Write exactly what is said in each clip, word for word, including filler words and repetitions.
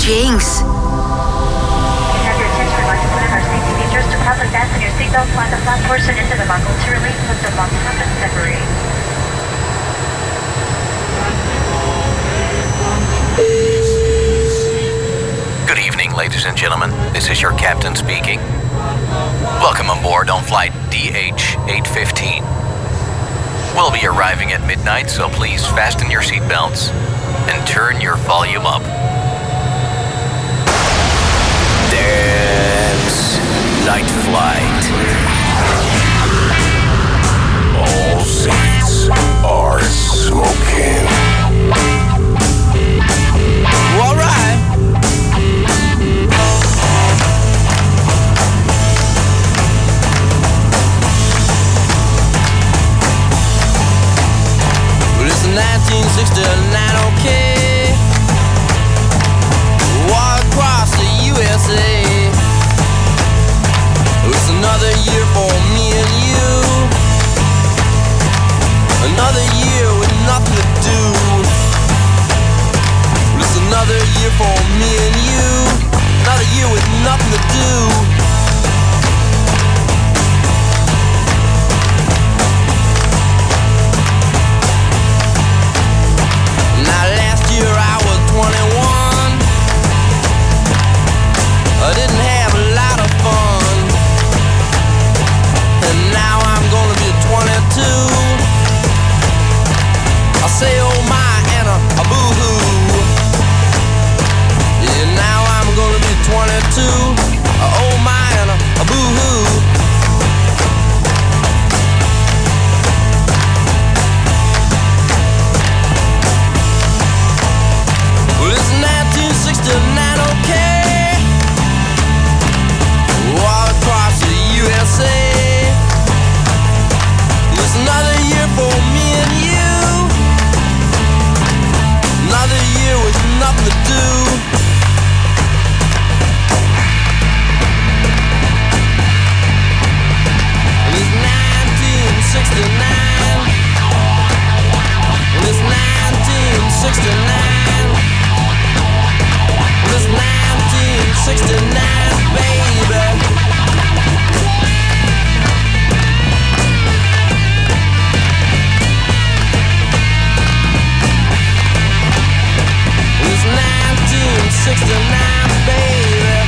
Jinx. Have your attention, I'd like to put in our safety features to properly fasten your seatbelt, slide the flat portion into the buckle to release, lift the box up and separate. Good evening, ladies and gentlemen. This is your captain speaking. Welcome aboard on flight D H eight fifteen. We'll be arriving at midnight, so please fasten your seatbelts and turn your volume up. Dance Night Flight. All seats are smoking. All right. Well, it's nineteen sixty-nine, okay. Walk across the U S A. It's another year for me and you. Another year with nothing to do. It's another year for me and you. Another year with nothing to do. Now last year I was twenty-one. I didn't have a lot of fun. And now I'm gonna be twenty-two. I say oh my and a, a boo-hoo. Yeah, now I'm gonna be twenty-two. Oh my and a, a boo-hoo. Well, it's nineteen sixty-nine, okay. All across the U S A. It's another year for me and you. Another year with nothing to do. And it's nineteen sixty-nine. And it's nineteen sixty-nine. And it's nineteen sixty-nine, baby. It's nineteen sixty-nine, baby.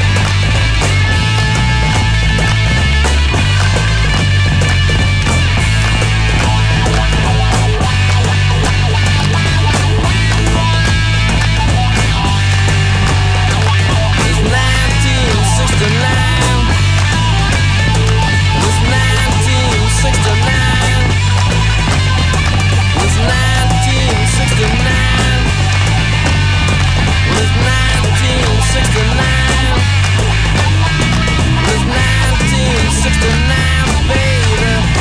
It's nineteen sixty-nine. It's nineteen sixty-nine. It's nineteen sixty-nine. It's nineteen sixty-nine. It's nineteen sixty-nine, baby.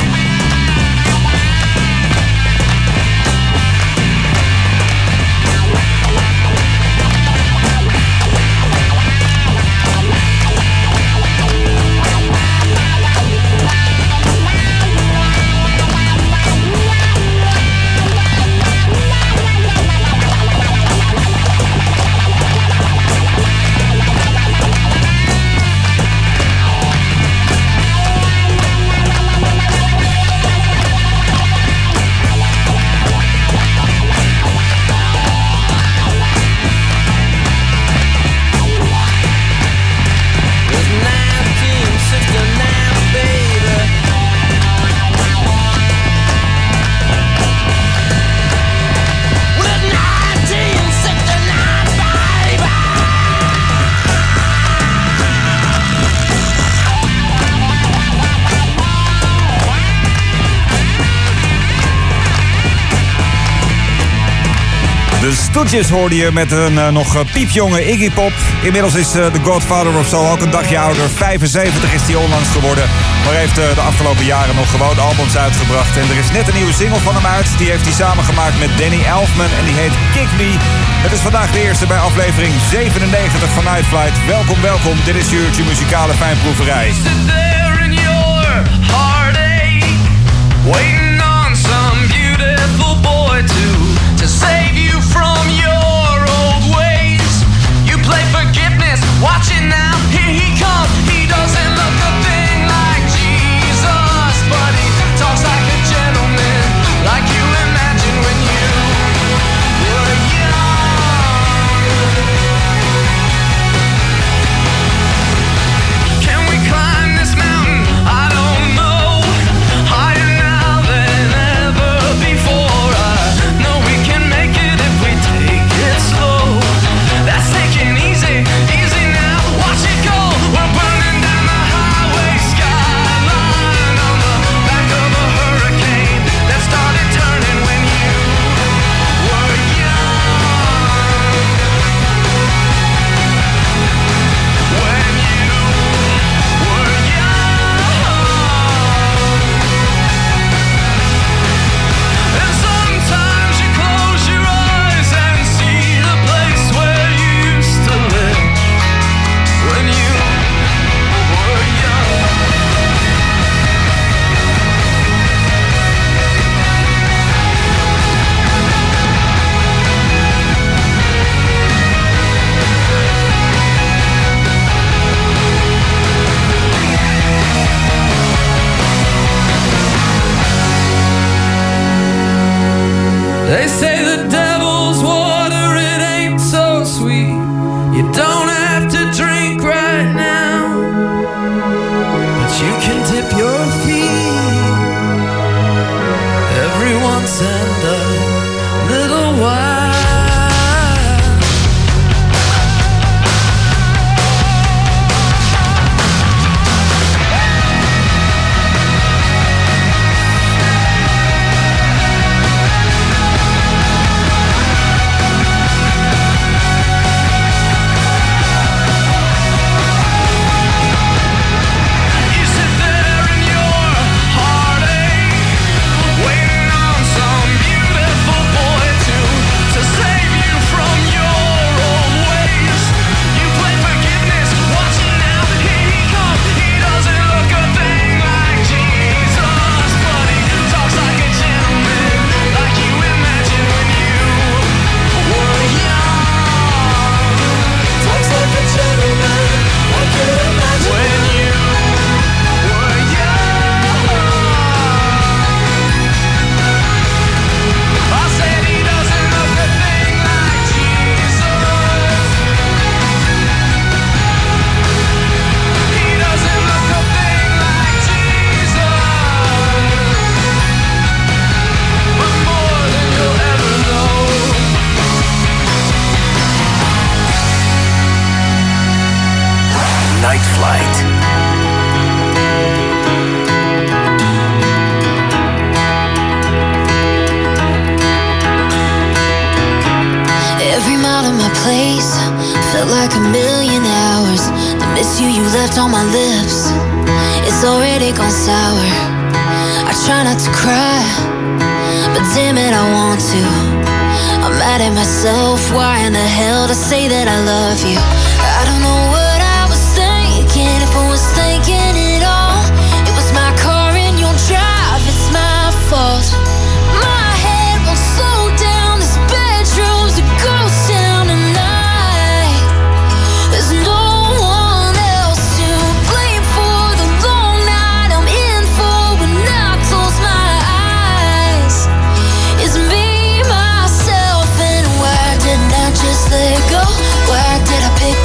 De Stooges hoorde je met een uh, nog uh, piepjonge Iggy Pop. Inmiddels is uh, de Godfather of Soul ook een dagje ouder. vijfenzeventig is hij onlangs geworden. Maar heeft uh, de afgelopen jaren nog gewoon albums uitgebracht. En er is net een nieuwe single van hem uit. Die heeft hij samengemaakt met Danny Elfman. En die heet Kick Me. Het is vandaag de eerste bij aflevering zevenennegentig van Night Flight. Welkom, welkom. Dit is je uurtje muzikale fijnproeverij. Waiting on some beautiful boy to to save you from your old ways. You play They say the devil's water, it ain't so sweet. You don't have to drink right now, but you can dip your feet every once and a little while. Night Flight. Every mile of my place felt like a million hours. The miss you you left on my lips, it's already gone sour. I try not to cry, but damn it, I want to. I'm mad at myself, why in the hell to say that I love you? I don't know what I was thinking, if I was thinking it all. It was my car and your drive, it's my fault. My head won't slow down, this bedroom's a ghost town tonight. There's no one else to blame for the long night I'm in for when I close my eyes. It's me, myself, and why didn't I just let go? Why did I pick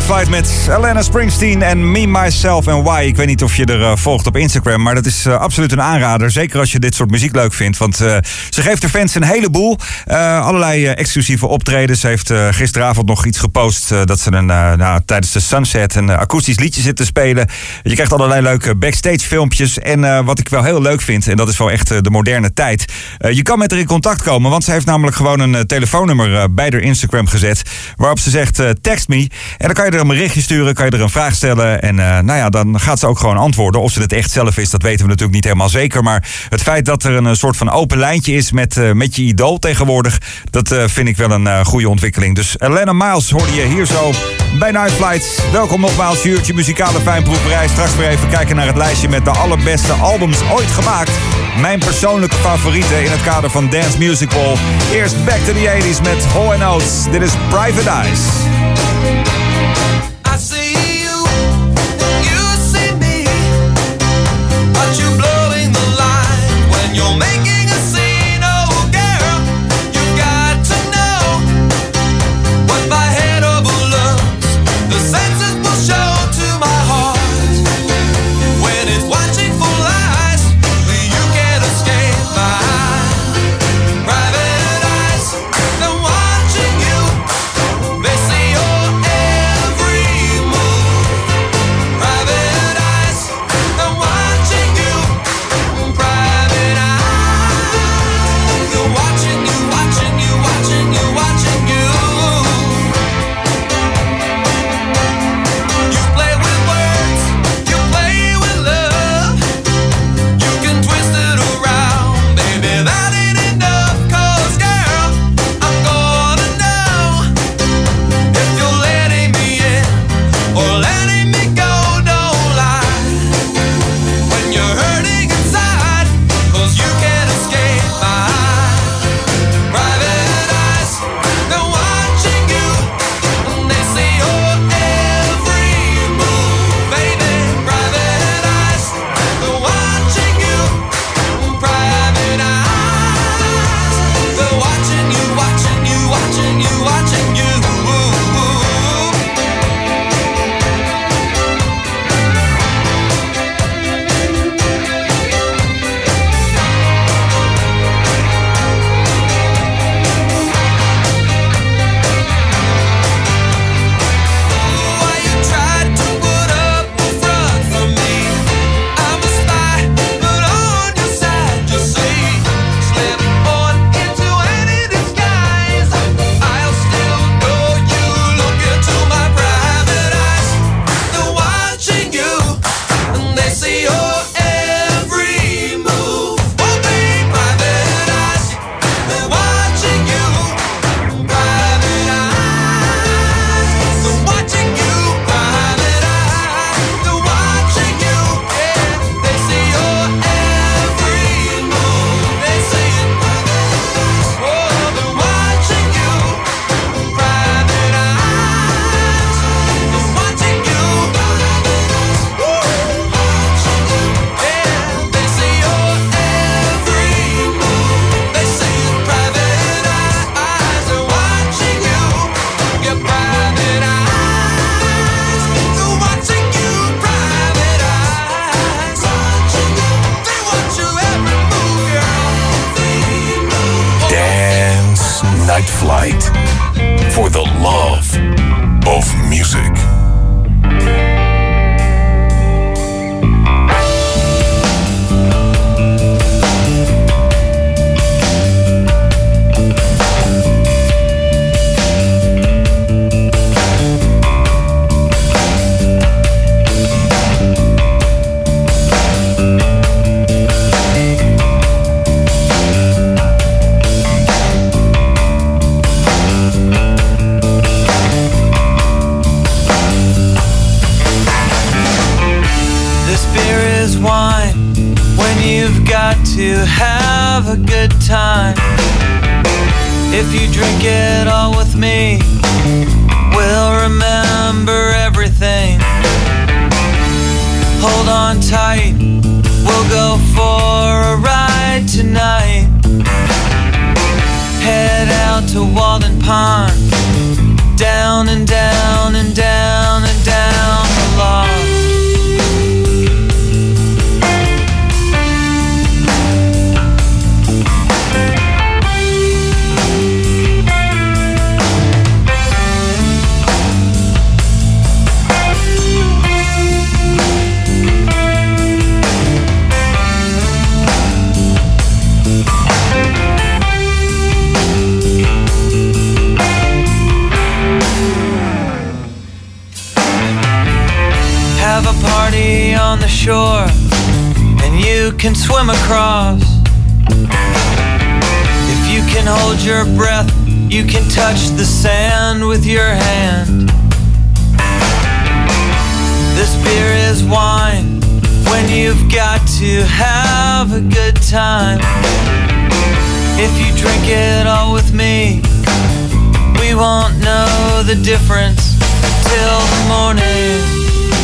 Flight met Alana Springsteen en Me, Myself and Why. Ik weet niet of je er uh, volgt op Instagram, maar dat is uh, absoluut een aanrader. Zeker als je dit soort muziek leuk vindt. Want uh, ze geeft de fans een heleboel. Uh, allerlei uh, exclusieve optredens. Ze heeft uh, gisteravond nog iets gepost uh, dat ze een, uh, nou, tijdens de Sunset een uh, akoestisch liedje zit te spelen. Je krijgt allerlei leuke backstage filmpjes. En uh, wat ik wel heel leuk vind, en dat is wel echt uh, de moderne tijd. Uh, je kan met haar in contact komen, want ze heeft namelijk gewoon een uh, telefoonnummer uh, bij haar Instagram gezet. Waarop ze zegt, uh, text me. En dan kan je er een berichtje sturen, kan je er een vraag stellen. En uh, nou ja, dan gaat ze ook gewoon antwoorden. Of ze het echt zelf is, dat weten we natuurlijk niet helemaal zeker. Maar het feit dat er een, een soort van open lijntje is met, uh, met je idool tegenwoordig, dat uh, vind ik wel een uh, goede ontwikkeling. Dus Alana Miles hoorde je hier zo bij Night Flight. Welkom nogmaals, je uurtje muzikale fijnproeverij. Straks weer even kijken naar het lijstje met de allerbeste albums ooit gemaakt. Mijn persoonlijke favorieten in het kader van Dance Music Hall. Eerst Back to the eighties met Hall and Oates. Dit is Private Eyes. I see you, you see me, but you blowing the line when you're making a scene. Oh girl, you got to know what my head overlooks. The senses will show to my heart when it's watching for lies. You can't escape my private eyes. They're watching you. They see your every move. Private eyes. They're watching you. Private eyes. They're watching you, watching you, watching you, watching you. You play with words. You play with love. You can twist it around, baby. That ain't enough. 'Cause girl, I'm gonna know if you're letting me in or letting me go. Don't lie when you're hurting inside, 'cause you can't escape my private eyes. They're watching you and they see your every move, baby. Private eyes. They're watching you. Private eyes. They're watching you, watching you, watching you, watching you. Why you tried to put up a front for me? I'm a spy, but on your side, you see. Slip on into any disguise. I'll still know you. Look into my private eyes. They're watching you, and they see your every move. Oh, babe, private eyes. They're watching you. Private eyes. They're watching you. Private eyes. They're watching you. Yeah, they see your every move. They see it. Oh, they're watching you. Private eyes. They're watching you. Yeah, they see your every move. They see it. Private eyes. They're watching you. Your private eyes. They're watching you. Private eyes. They watch you every move, girl. Dance Night Flight for the love of music. This beer is wine when you've got to have a good time. If you drink it all with me, we'll remember everything. Hold on tight, we'll go for a ride tonight. Head out to Walden Pond, down and down and down can swim across. If you can hold your breath, you can touch the sand with your hand. This beer is wine when you've got to have a good time. If you drink it all with me, we won't know the difference till the morning.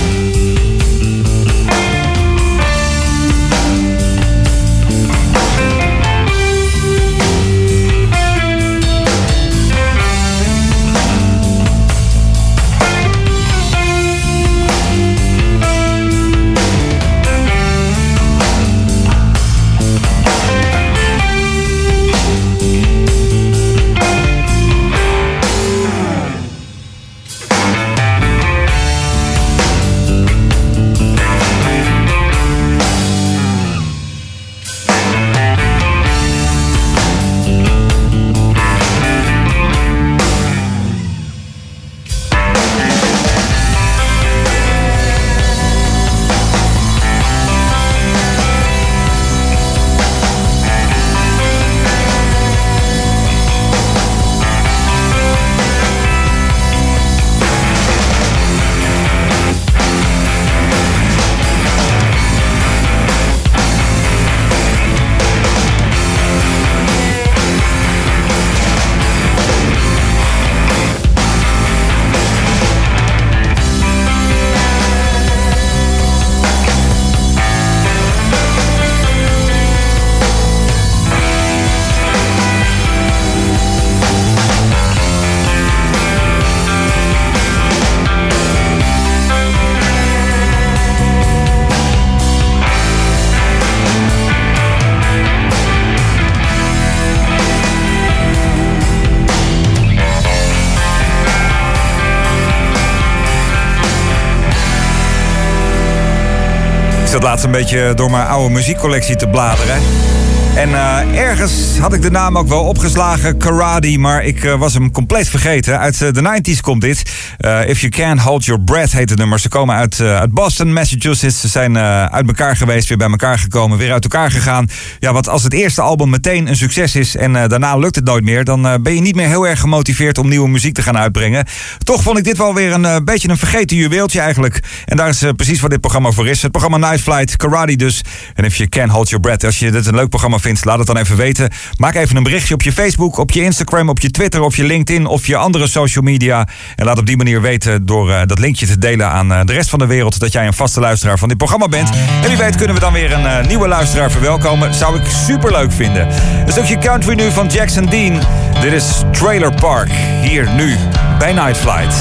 Ik zat laatst een beetje door mijn oude muziekcollectie te bladeren. En uh, ergens had ik de naam ook wel opgeslagen, Karate, maar ik uh, was hem compleet vergeten. Uit uh, de negentig komt dit. Uh, If You Can't Hold Your Breath heet het nummer. Ze komen uit, uh, uit Boston, Massachusetts. Ze zijn uh, uit elkaar geweest, weer bij elkaar gekomen, weer uit elkaar gegaan. Ja, want als het eerste album meteen een succes is en uh, daarna lukt het nooit meer, dan uh, ben je niet meer heel erg gemotiveerd om nieuwe muziek te gaan uitbrengen. Toch vond ik dit wel weer een uh, beetje een vergeten juweeltje eigenlijk. En daar is uh, precies wat dit programma voor is. Het programma Night Flight, Karate dus. En If You Can't Hold Your Breath. Als je dit een leuk programma vindt, laat het dan even weten. Maak even een berichtje op je Facebook, op je Instagram, op je Twitter, op je LinkedIn of je andere social media. En laat op die manier weten door uh, dat linkje te delen aan uh, de rest van de wereld dat jij een vaste luisteraar van dit programma bent. En wie weet kunnen we dan weer een uh, nieuwe luisteraar verwelkomen. Zou ik super leuk vinden. Een stukje country nu van Jackson Dean. Dit is Trailer Park. Hier nu bij Night Flight.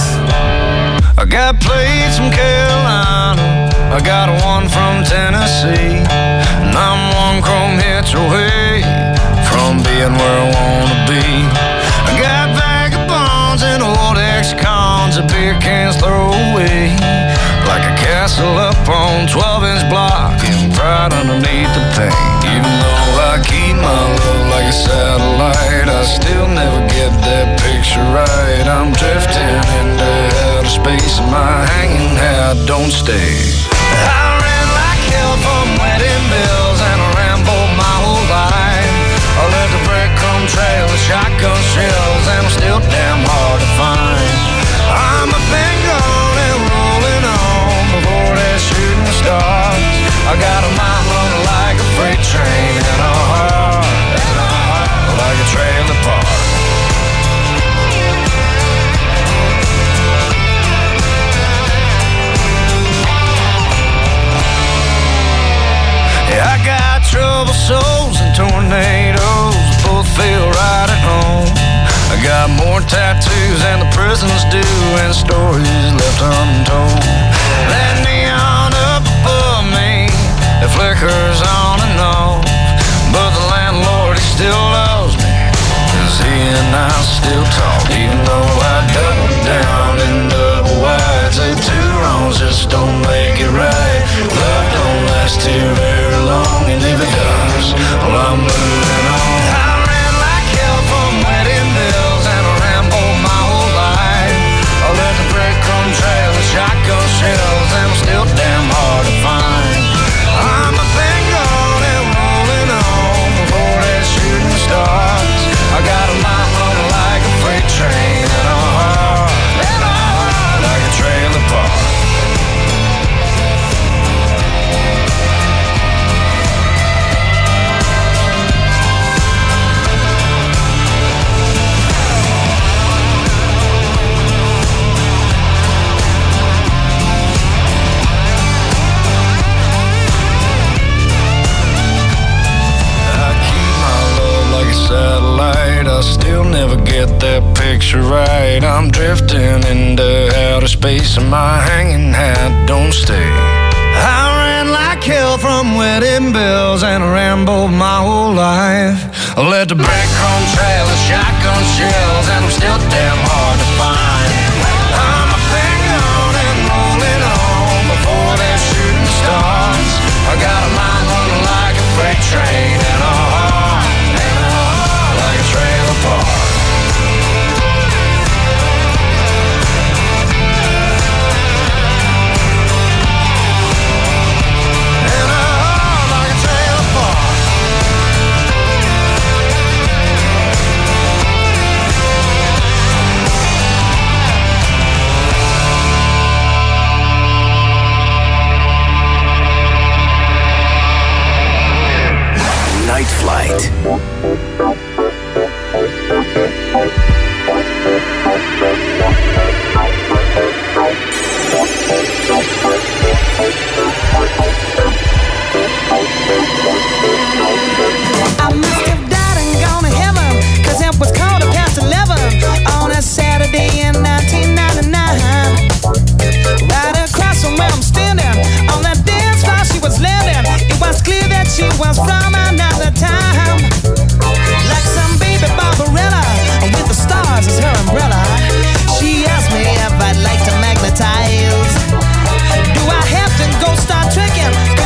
I got plates from Carolina, I got one from Tennessee, and I'm one chrome hitch away from being where I wanna be. I got vagabonds and old ex-cons that beer cans throw away, like a castle up on twelve inch block and pride underneath the paint. Even though I keep my love like a satellite, I still never get that picture right. I'm drifting into outer space and my hanging hat don't stay. I ran like hell from wedding bells and I rambled my whole life. I left the breadcrumb trail with shotgun shells and I'm still damn hard to find. I'm a been gone and rolling on before that shooting stars. I got a mind running like a freight train and a heart like a trailer park. Yeah, I got trouble souls and tornadoes, both feel right at home. I got more tattoos than the prisons do and stories left untold. That neon up above me, it flickers on and off, but the landlord, he still loves me, cause he and I still talk. Even though I double down in double wide, say two wrongs just don't make it right. Love don't last too very long, and if it does, well, I'm moving on. I ran like hell from wedding bells and I rambled my whole life. I left the breadcrumb trail with shotgun shells and I'm still damn hard to find. I'm a been gone and picture right. I'm drifting into outer space and my hanging hat don't stay. I ran like hell from wedding bells and rambled my whole life. I let the breadcrumb trail and shotgun shells and I'm still damn hard to find. I'm a bang on and rolling on before they're shooting stars. I got a mind running like a freight train and a heart, and a heart like a trailer park. Night Flight. I must have died and gone to heaven, cause it was quarter past eleven on a Saturday in nineteen ninety-nine. Right across from where I'm standing, on that dance floor she was landing. It was clear that she was from another time. Like some baby Barbarella, with the stars as her umbrella. She asked me if I'd like to magnetize. Do I have to go start tricking?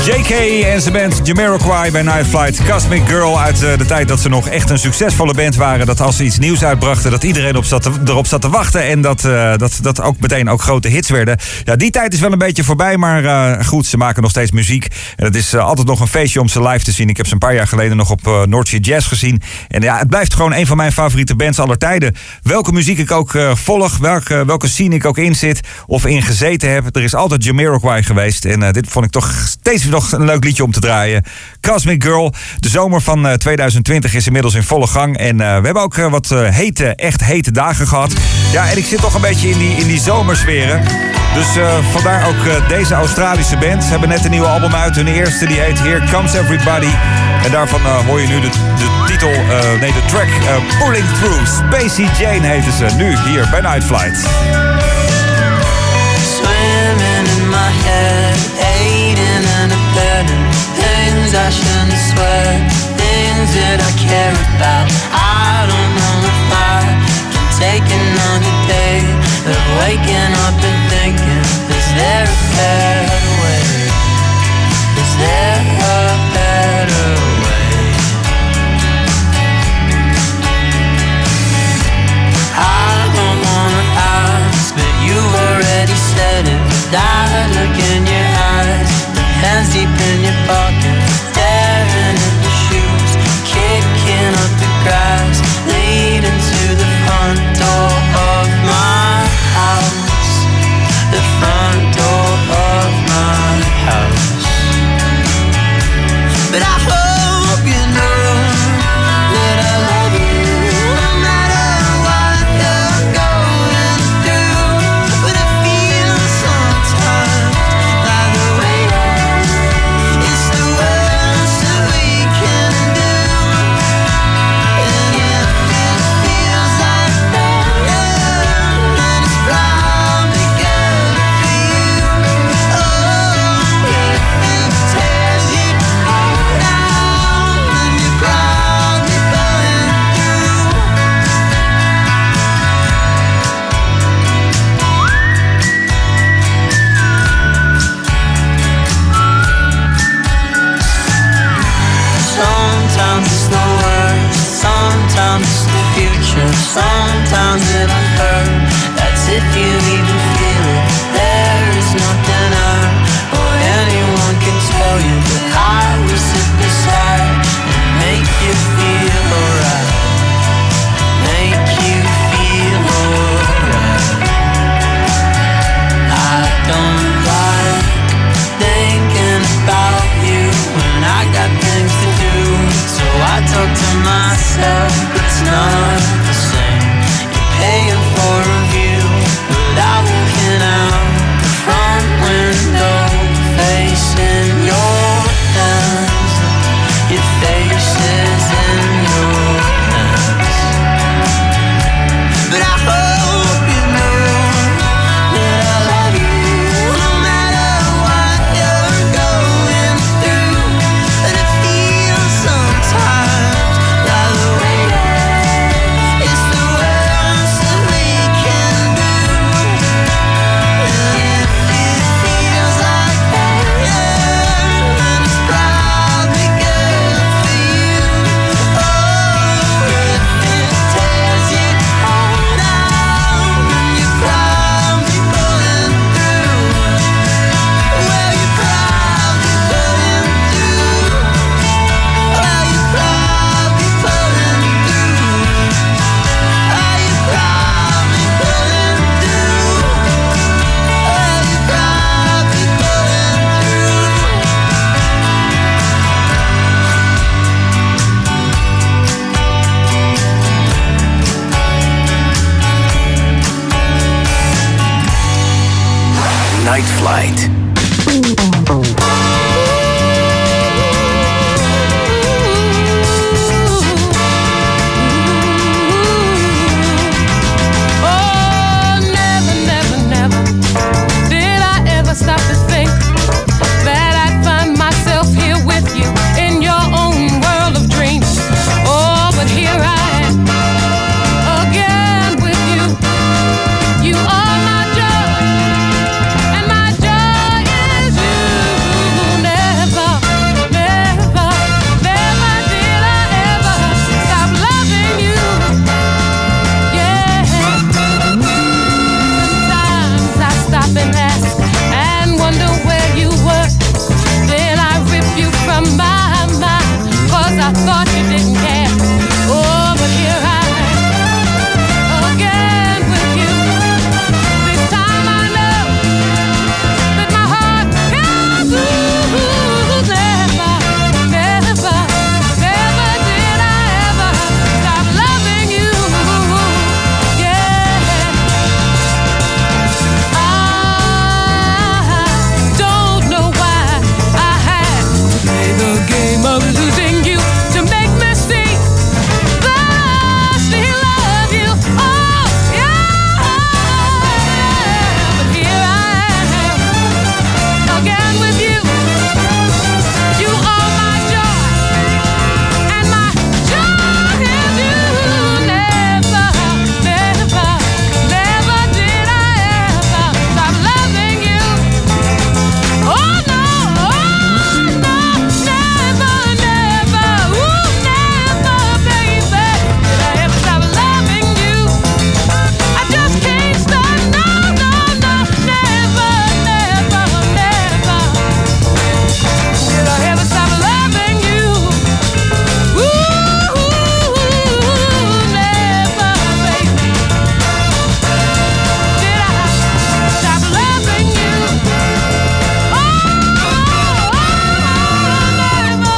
J K en zijn band Jamiroquai bij Night Flight. Cosmic Girl uit uh, de tijd dat ze nog echt een succesvolle band waren. Dat als ze iets nieuws uitbrachten, dat iedereen op zat te, erop zat te wachten. En dat, uh, dat, dat ook meteen ook grote hits werden. Ja, die tijd is wel een beetje voorbij, maar uh, goed, ze maken nog steeds muziek. En het is uh, altijd nog een feestje om ze live te zien. Ik heb ze een paar jaar geleden nog op uh, North Sea Jazz gezien. En ja, het blijft gewoon een van mijn favoriete bands aller tijden. Welke muziek ik ook uh, volg, welke, welke scene ik ook in zit of in gezeten heb. Er is altijd Jamiroquai geweest. En uh, dit vond ik toch steeds nog een leuk liedje om te draaien. Cosmic Girl. De zomer van uh, tweeduizend twintig is inmiddels in volle gang. En uh, we hebben ook uh, wat uh, hete, echt hete dagen gehad. Ja, en ik zit toch een beetje in die, in die zomersferen. Dus uh, vandaar ook uh, deze Australische band. Ze hebben net een nieuwe album uit. Hun eerste die heet Here Comes Everybody. En daarvan uh, hoor je nu de, de titel, uh, nee de track uh, Pulling Through. Spacey Jane heten ze. Nu hier bij Night Flight. Swimming in my head, hating and abetting things I shouldn't swear, things that I care about. I don't know if I can take another day of waking up and thinking, is there a better way? Is there a better way? I don't wanna ask, but you already said it. That look in your eyes, the hands deep in your pocket, staring at the shoes, kicking up the grass, leading to the front door of my house, the front door of my house. But I hope you know that I love you, no matter what you're going through. But it feels sometimes like the way it's the worst that we can do. And if it feels like failure, then it's probably good for you. Oh, if it tears you down, then you're probably going through. Sometimes it's the worst, sometimes it's the future, sometimes it'll hurt. That's if you even feel it. There is nothing I or anyone can tell you, but I will sit beside and make you feel alright. Make you feel alright. I don't like thinking about you when I got things to do. So I talk to myself, but it's not the same. You're paying for a view without looking out the front window, facing your hands. Your face is in your hands. But I hope you know that I love you, no matter what you're going through. And it feels sometimes like the way it's the worst that we can do. And if it feels like failure, then it's probably good for you. Oh, if it tears you down, then you're probably pulling through. Well, you're probably pulling through. Well, you're probably pulling through. Well, you're probably pulling through. Well, you're probably Night Flight. Oh, never, never, never did I ever stop to think that I'd find myself here with you in your own world of dreams. Oh, but here I am again with you. You are my joy, and my joy thought you didn't care. Oh, but here I am again with you. This time I know that my heart can lose. Never, never, never did I ever stop loving you. Yeah. I don't know why I had to play the game of losing you to make me see that I still love you. Oh, yeah. But here I am again with you. You are my joy, and my joy is you. Never, never, never did I ever stop loving you. Oh no, oh no, never, never, ooh, never, baby, did I ever stop loving you. I just can't stop, no, no, no, never, never, never did I ever stop loving you. Ooh, never, baby, did I stop loving you. Oh, never, never,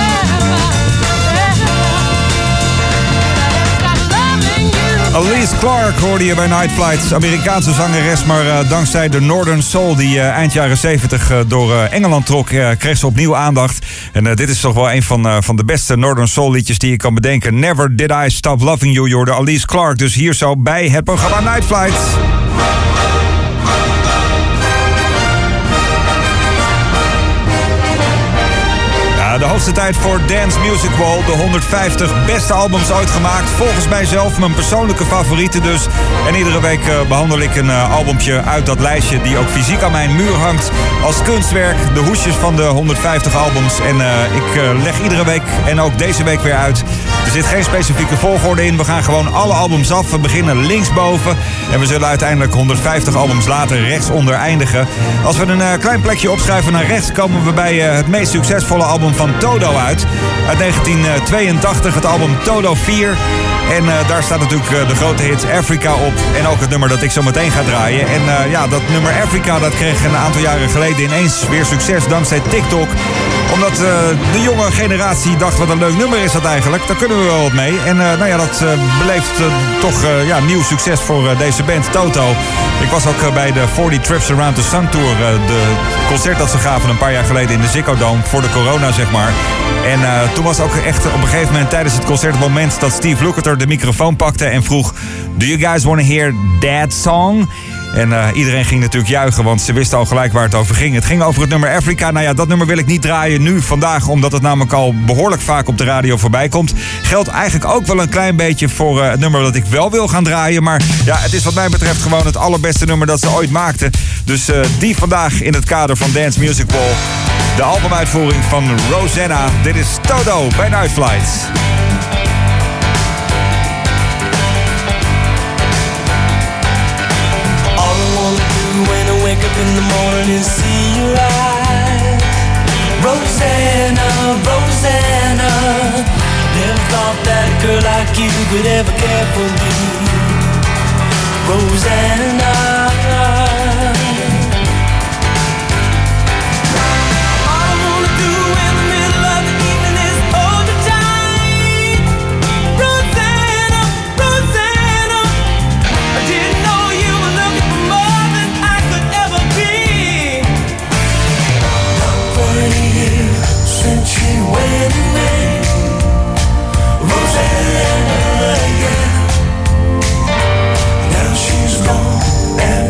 Elise Clark hoorde je bij Night Flight. Amerikaanse zangeres, maar uh, dankzij de Northern Soul die uh, eind jaren zeventig uh, door uh, Engeland trok, uh, kreeg ze opnieuw aandacht. En uh, dit is toch wel een van, uh, van de beste Northern Soul liedjes die je kan bedenken. Never Did I Stop Loving You, je hoorde Elise Clark. Dus hier zo bij het programma Night Flight. Ja, de hoogste tijd voor Dance Music Wall. De honderdvijftig beste albums ooit gemaakt. Volgens mijzelf mijn persoonlijke favorieten dus. En iedere week uh, behandel ik een uh, albumpje uit dat lijstje die ook fysiek aan mijn muur hangt. Als kunstwerk, de hoesjes van de honderdvijftig albums. En uh, ik uh, leg iedere week en ook deze week weer uit. Er zit geen specifieke volgorde in. We gaan gewoon alle albums af. We beginnen linksboven. En we zullen uiteindelijk honderdvijftig albums later rechtsonder eindigen. Als we een uh, klein plekje opschuiven naar rechts, komen we bij uh, het meest succesvolle album van Toto uit. Uit negentien tweeëntachtig, het album Toto vier. En uh, daar staat natuurlijk uh, de grote hit Africa op. En ook het nummer dat ik zo meteen ga draaien. En uh, ja, dat nummer Africa, dat kreeg een aantal jaren geleden ineens weer succes dankzij TikTok. Omdat uh, de jonge generatie dacht, wat een leuk nummer is dat eigenlijk. Daar kunnen we wel wat mee. En uh, nou ja, dat uh, beleeft uh, toch uh, ja, nieuw succes voor uh, deze band Toto. Ik was ook uh, bij de forty Trips Around the Sun Tour. Uh, de concert dat ze gaven een paar jaar geleden in de Ziggo Dome. Voor de corona, zeg maar. En uh, toen was ook echt op een gegeven moment tijdens het concert het moment dat Steve Lukather de microfoon pakte en vroeg: Do you guys want to hear that song? En uh, iedereen ging natuurlijk juichen, want ze wisten al gelijk waar het over ging. Het ging over het nummer Africa. Nou ja, dat nummer wil ik niet draaien nu, vandaag, omdat het namelijk al behoorlijk vaak op de radio voorbij komt. Geldt eigenlijk ook wel een klein beetje voor uh, het nummer dat ik wel wil gaan draaien. Maar ja, het is wat mij betreft gewoon het allerbeste nummer dat ze ooit maakten. Dus uh, die vandaag in het kader van Dance Music Wall. De albumuitvoering van Rosanna. Dit is Toto bij Night Flight. Wake up in the morning and see your eyes. Rosanna, Rosanna, never thought that a girl like you could ever care for me. Rosanna, all I wanna do in the middle of the evening is hold you tight. Rosanna, Rosanna, I didn't know you were looking for more than I could ever be. Thirty years since she went away, Rosanna, yeah. Now she's gone and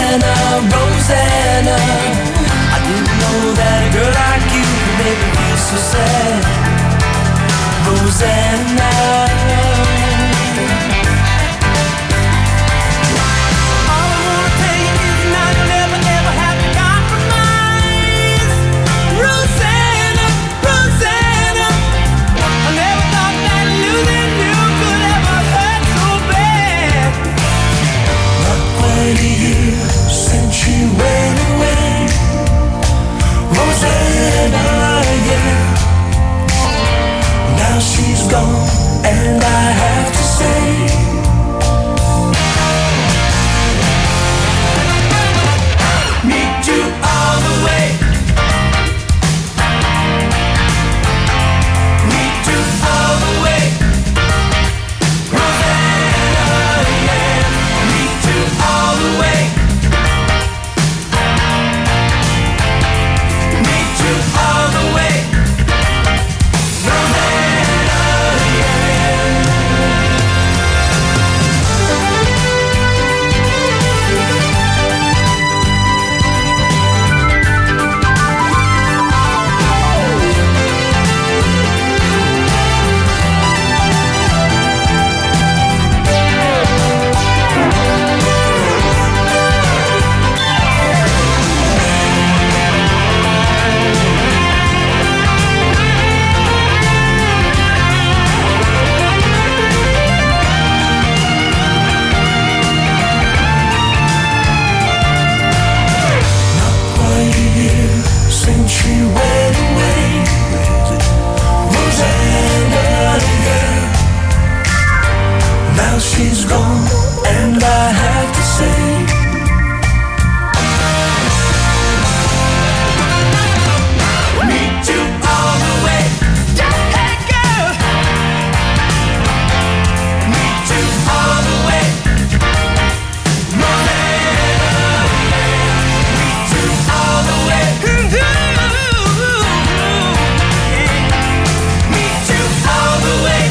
Rosanna, Rosanna. I didn't know that a girl like you could make me feel so sad. Rosanna. She's gone, and I have to say, meet you all the way. Meet you all the way. Rosanna, yeah. Meet you all the way. Meet you all the way. She's gone, and I have to say, meet you all the way. Hey girl, meet you all the way. Rosanna, meet you all the way. Meet you all the way.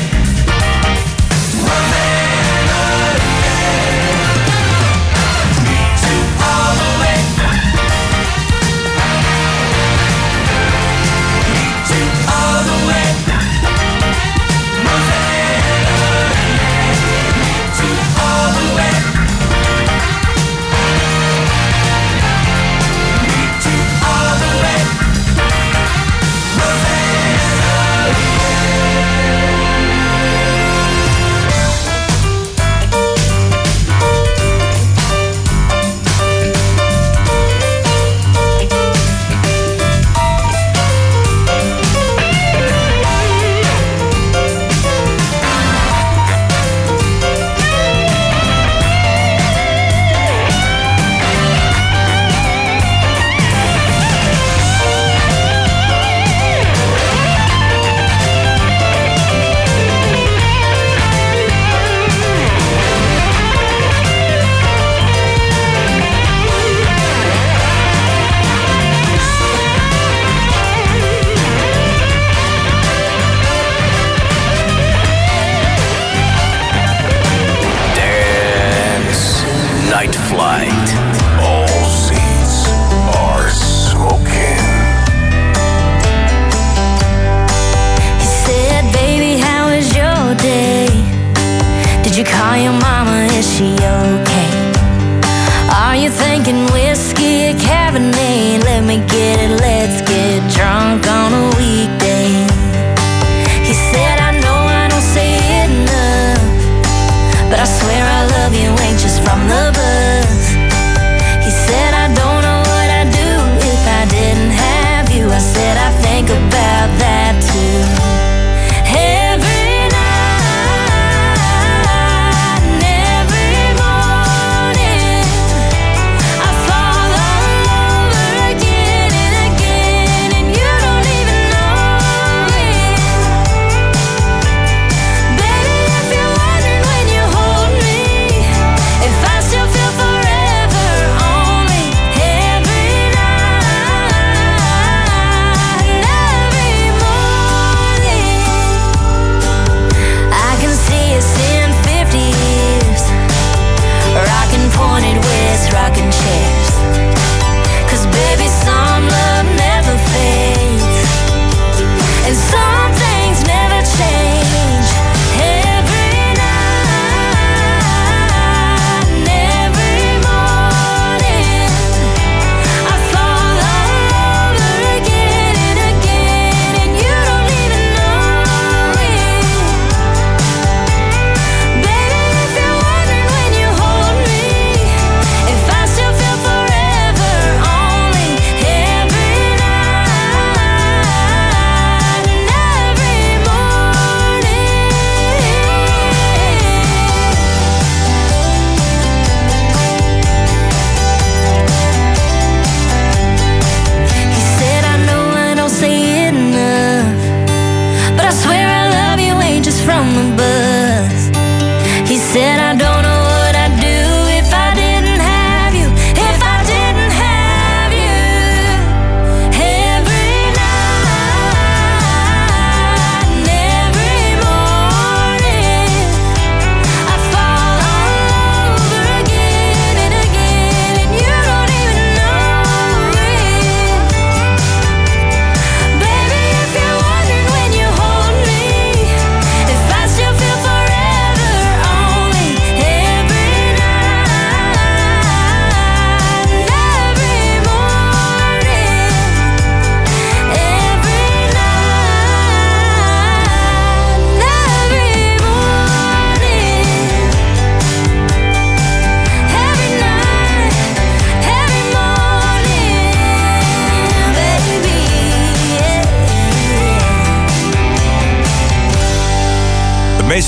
know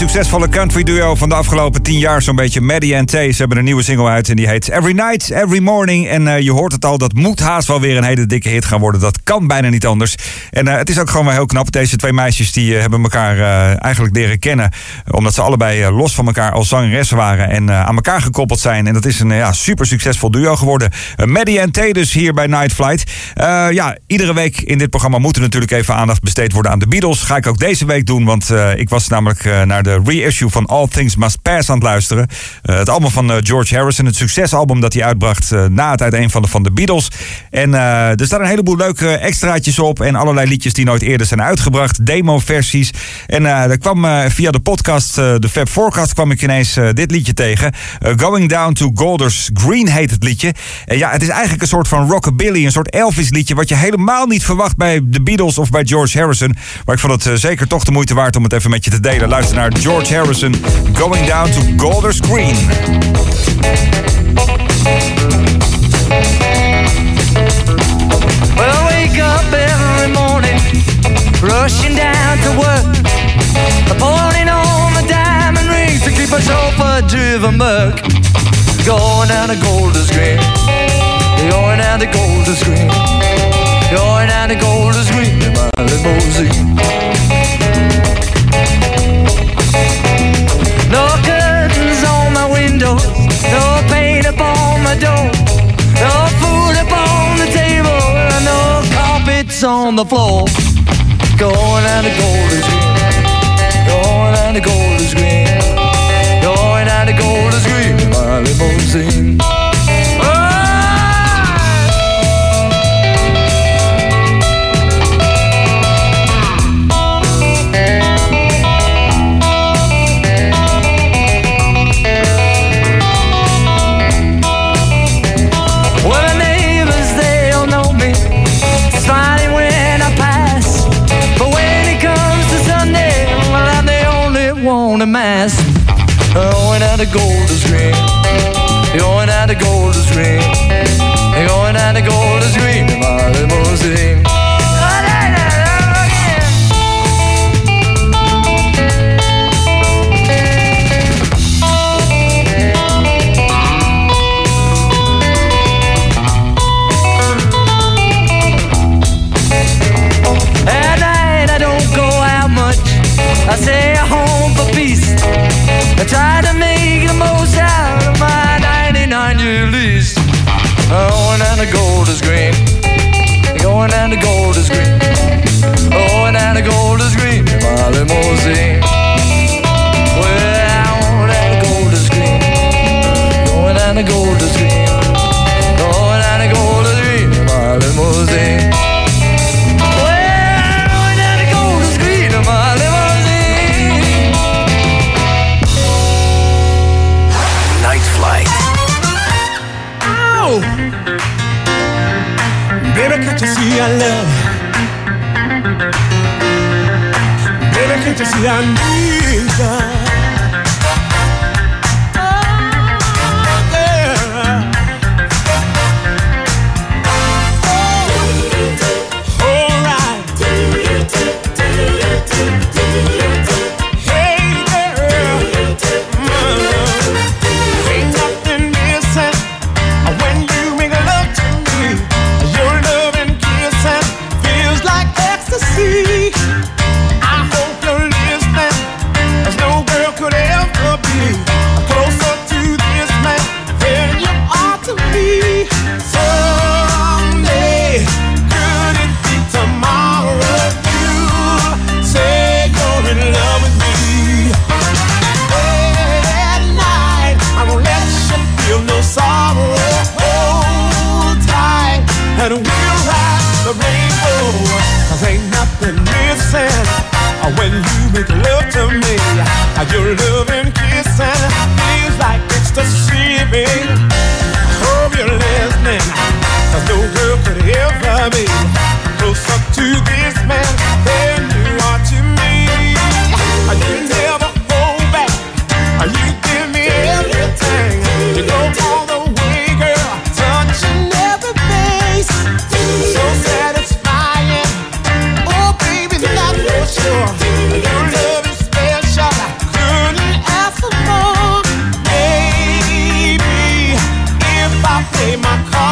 succesvolle country duo van de afgelopen tien jaar zo'n beetje. Maddie en Tay. Ze hebben een nieuwe single uit en die heet Every Night, Every Morning. En uh, je hoort het al, dat moet haast wel weer een hele dikke hit gaan worden. Dat kan bijna niet anders. En uh, het is ook gewoon wel heel knap. Deze twee meisjes die uh, hebben elkaar uh, eigenlijk leren kennen. Omdat ze allebei uh, los van elkaar al zangeressen waren en uh, aan elkaar gekoppeld zijn. En dat is een uh, ja, super succesvol duo geworden. Uh, Maddie en Tay dus hier bij Night Flight. Uh, ja, iedere week in dit programma moet er natuurlijk even aandacht besteed worden aan de Beatles. Ga ik ook deze week doen, want uh, ik was namelijk uh, naar de reissue van All Things Must Pass aan het luisteren. Uh, het album van uh, George Harrison, het succesalbum dat hij uitbracht uh, na het uiteen van de, van de Beatles. En uh, er staan een heleboel leuke extraatjes op en allerlei liedjes die nooit eerder zijn uitgebracht, demo-versies. En uh, er kwam uh, via de podcast, uh, de Fab Forecast, kwam ik ineens uh, dit liedje tegen. Uh, Going Down to Golders Green heet het liedje. En ja, het is eigenlijk een soort van rockabilly, een soort Elvis liedje, wat je helemaal niet verwacht bij de Beatles of bij George Harrison. Maar ik vond het uh, zeker toch de moeite waard om het even met je te delen. Luister naar George Harrison, Going Down to Golders Green. Well, I wake up every morning, rushing down to work, pulling on my diamond rings to keep a chauffeur-driven buck. Going down to Golders Green, going down to Golders Green, going down to Golders Green in my limousine. No curtains on my windows, no paint upon my door, no food upon the table, no carpets on the floor. Going down to Golders Green, going down to Golders Green, going down to Golders Green in my limousine. On a mass, going down to Golders Green, going down to Golders Green, going down to Golders Green in my limousine. At night I don't go out much, I stay at home for peace. I try to make the most out of my ninety-nine year lease. Going down to Golders Green, going down to Golders Green, going down to Golders Green in my limousine. Well, going down to Golders Green, going down to Golders Green, going down to Golders Green in my limousine. Well, going down to Golders Green in my limousine. Flight. Ow! Baby, can't you see I love you? Baby, can't you see I need you? I hope you're listening. There's no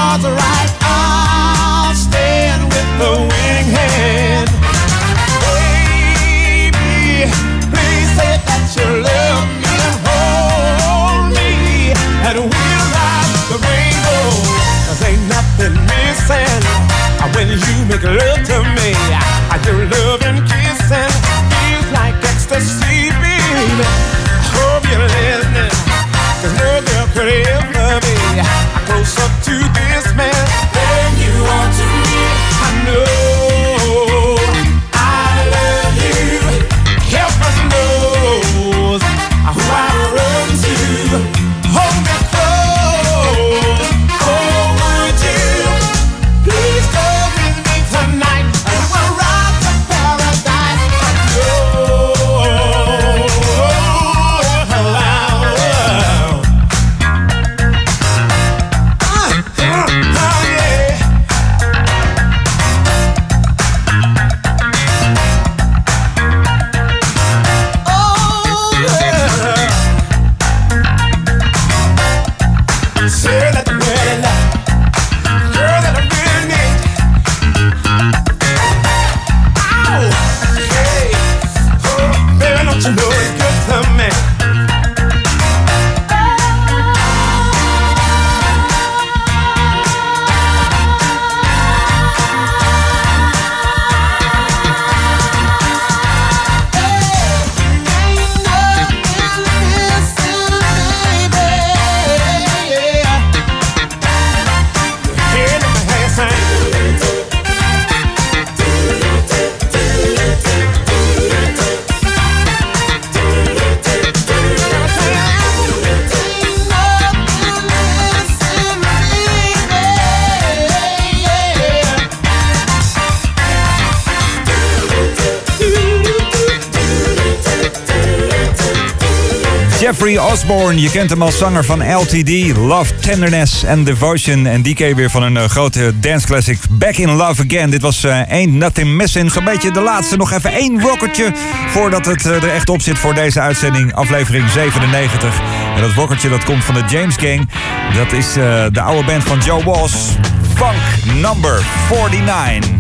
heart's right, I'll stand with the winning hand. Baby, please say that you love me and hold me, and we'll ride the rainbow, 'cause ain't nothing missing when you make love to me. Your love and kissing feels like ecstasy, baby. I hope you're listening, 'cause no girl could ever be closer to this man than you are to me. I know I love you. Heaven knows who I run to. Hold me close, hold me dear. Please go with me tonight. We'll ride to paradise. Oh, Jeffrey Osborne, je kent hem als zanger van L T D, Love, Tenderness and Devotion. En die ken je weer van een uh, grote dance classic, Back in Love Again. Dit was uh, Ain't Nothing Missing. Zo'n beetje de laatste, nog even één rockertje voordat het uh, er echt op zit voor deze uitzending, aflevering zevenennegentig. En dat rockertje dat komt van de James Gang. Dat is uh, de oude band van Joe Walsh, Funk Number forty-nine.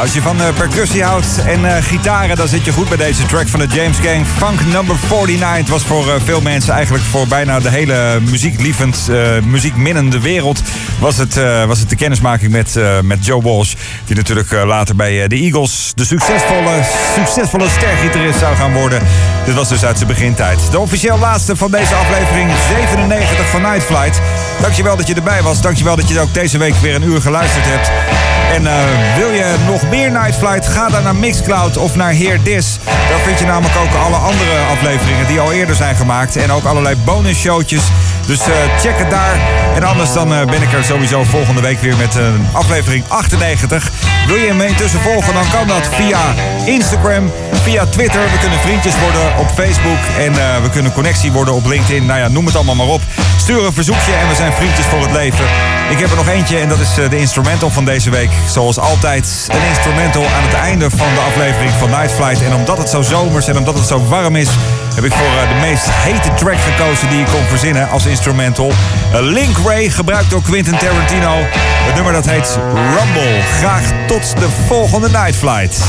Als je van uh, percussie houdt en uh, gitaren, dan zit je goed bij deze track van de James Gang. Funk number negenenveertig. Het was voor uh, veel mensen, eigenlijk voor bijna de hele muzieklievend, uh, muziekminnende wereld, was het, uh, was het de kennismaking met, uh, met Joe Walsh. Die natuurlijk uh, later bij uh, de Eagles de succesvolle, succesvolle stergitarist zou gaan worden. Dit was dus uit zijn begintijd. De officieel laatste van deze aflevering zevenennegentig van Night Flight. Dankjewel dat je erbij was. Dankjewel dat je ook deze week weer een uur geluisterd hebt. En uh, wil je nog meer Night Flight? Ga dan naar Mixcloud of naar Hear This. Daar vind je namelijk ook alle andere afleveringen die al eerder zijn gemaakt. En ook allerlei bonus showtjes. Dus uh, check het daar. En anders dan uh, ben ik er sowieso volgende week weer met uh, aflevering achtennegentig. Wil je me intussen volgen, dan kan dat via Instagram, via Twitter. We kunnen vriendjes worden op Facebook. En uh, we kunnen connectie worden op LinkedIn. Nou ja, noem het allemaal maar op. Stuur een verzoekje en we zijn vriendjes voor het leven. Ik heb er nog eentje en dat is uh, de instrumental van deze week. Zoals altijd een instrumental aan het einde van de aflevering van Night Flight. En omdat het zo zomers en omdat het zo warm is, heb ik voor uh, de meest hete track gekozen die ik kon verzinnen als instrumental. Uh, Link Ray, gebruikt door Quentin Tarantino. Het nummer dat heet Rumble. Graag tot de volgende Night Flight.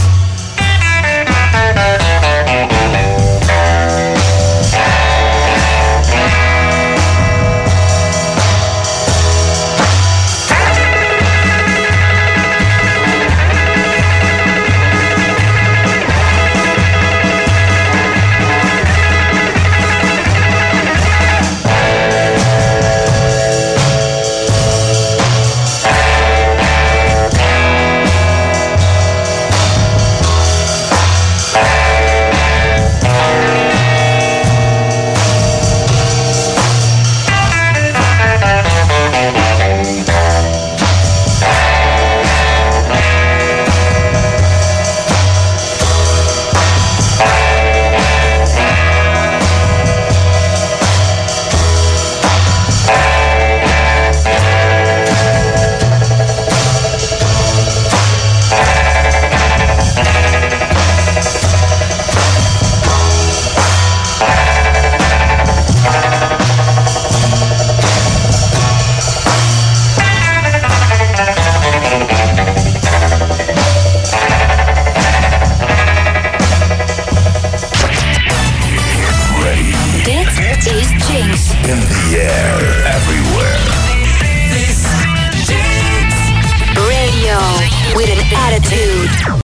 With an attitude.